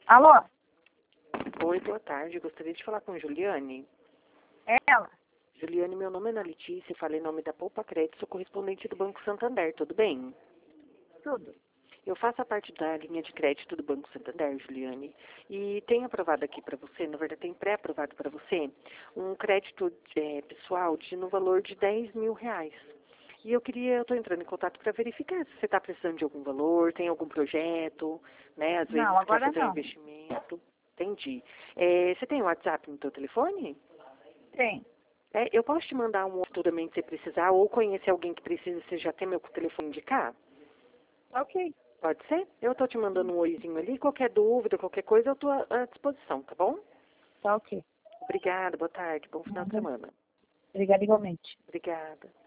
Alô? Oi, boa tarde. Gostaria de falar com Juliane. Ela? Juliane, meu nome é Ana Letícia, falei em nome da Poupa Crédito, sou correspondente do Banco Santander, tudo bem? Tudo. Eu faço a parte da linha de crédito do Banco Santander, Juliane, e tenho aprovado aqui para você, na verdade tem pré-aprovado para você, um crédito pessoal no valor de R$ 10.000. E eu estou entrando em contato para verificar se você está precisando de algum valor, tem algum projeto, né? Às vezes Não, quer agora fazer um não. investimento. Entendi. Você tem o WhatsApp no seu telefone? Tem. Eu posso te mandar um futuramente se você precisar, ou conhecer alguém que precisa, você já tem meu telefone de cá? Ok. Pode ser? Eu estou te mandando um oizinho ali, qualquer dúvida, qualquer coisa, eu estou à disposição, tá bom? Tá ok. Obrigada, boa tarde, bom final de Nada. semana. Obrigada igualmente. Obrigada.